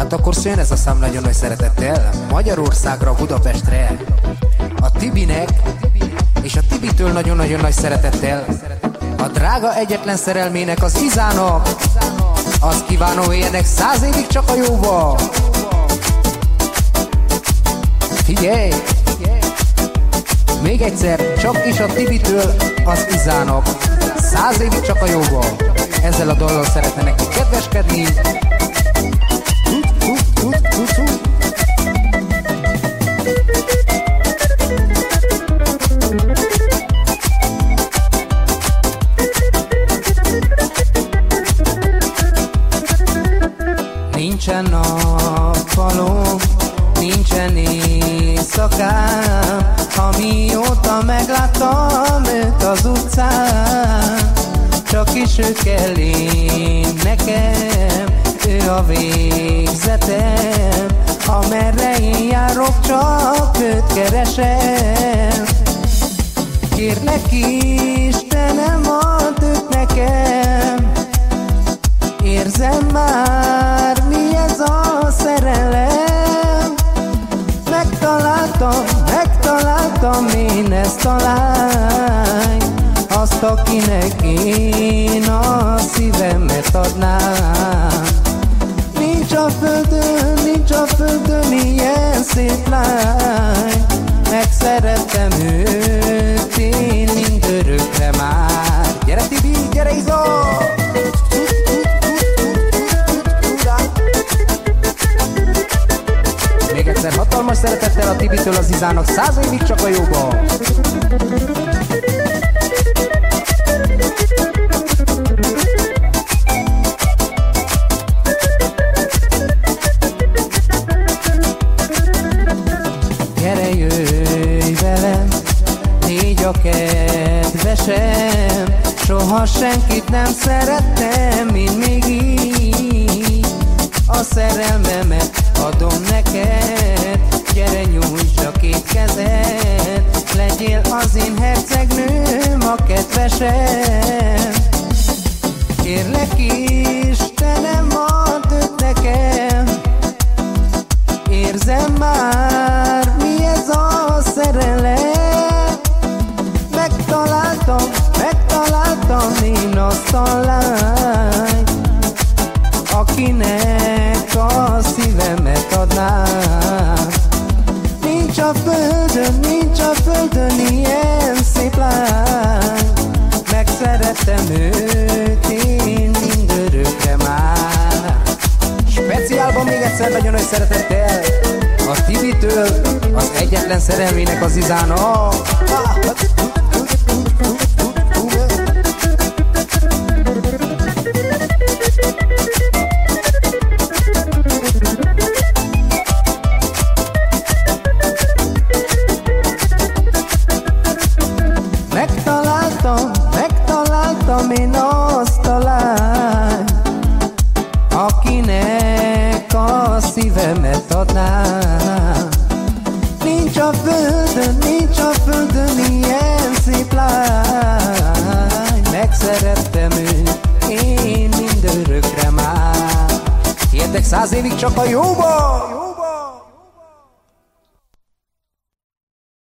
Hát akkor szőn ez a szám nagyon nagy szeretettel Magyarországra, Budapestre. A Tibinek és a Tibitől nagyon-nagyon nagy szeretettel a drága egyetlen szerelmének, az Izának. Azt kívánom, éljenek 100 évig csak a jóba. Figyelj! Még egyszer, csak is a Tibitől az Izának 100 évig csak a jóba. Ezzel a dallal szeretne neki kedveskedni. Nincsen nappalom, nincsen éjszakám, amióta megláttam őt az utcán. Csak is ő kell én nekem, ő a végzetem. Amerre én járok, csak őt keresem. Kérlek Istenem, add őt nekem. Érzem már, mi ez a szerelem. Megtaláltam én ezt a lányt, azt, akinek én a szívemet adnám. Nincs a földön ilyen szép lány. Megszerettem őt én mindörökre már. Gyere Tibi, gyere Izo! Még egyszer hatalmas szeretettel a Tibitől az Izának 100 évig csak a jóba. Gyere, jöjj velem, légy a kedvesem. Soha senkit nem szerettem, mint még így. A szerelmemet adom neked, gyere nyújtsd a két kezed. Legyél az én hercegnőm, a kedvesem. Kérlek Istenem, add őt nekem. Érzem már, mi ez a szerelem. Megtaláltam én azt a lányt, akinek a szívemet adnám. Nincs a földön ilyen szép lány. Megszerettem őt én mindörökre már. Speciálban még egyszer nagyon nagy szeretettel a Tibitől az egyetlen szerelmének, az Izának. Megtaláltam én azt a lányt, akinek a szívemet adnám. Nincs a földön ilyen szép lány. Megszerettem őt én mindörökre már. Értek 100 évig csak a jóba.